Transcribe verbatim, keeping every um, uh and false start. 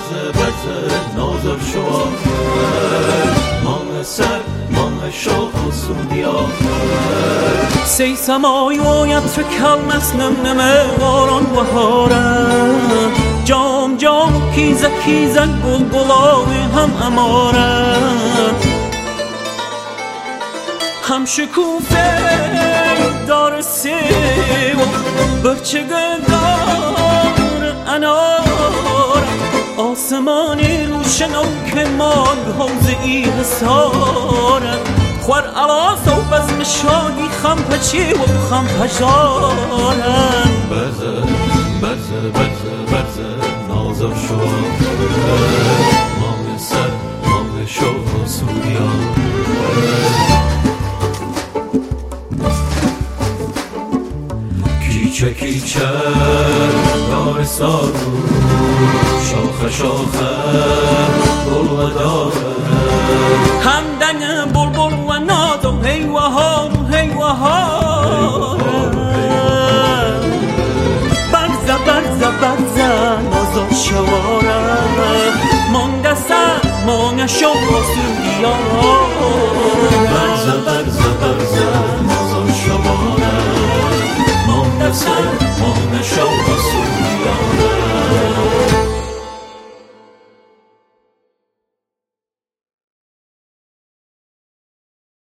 برزه برزه نازر شوار مانه سر مانه شوق و سودیار سی سمای و یتر کلمس نمنمه واران بهاره جام جام کیزه کیزه گل گلاوی هم اماره هم شکوفه دار سیو برچگه دار انار آسمانی روشن و که مال حوز ای حساره خوار علاس و بزم شادی خم پچی و خم پجارن برزه برزه برزه برزه نازر شوار مانه سر مانه شوق و سودیار کیچه کیچه دار سارو شاخه شاخه گل و داره همدن بلبل و ناد و هیوهار و هیوهار برزه برزه برزه نازر شواره مانگه سر مانگه شوق و سودیار برزه برزه برزه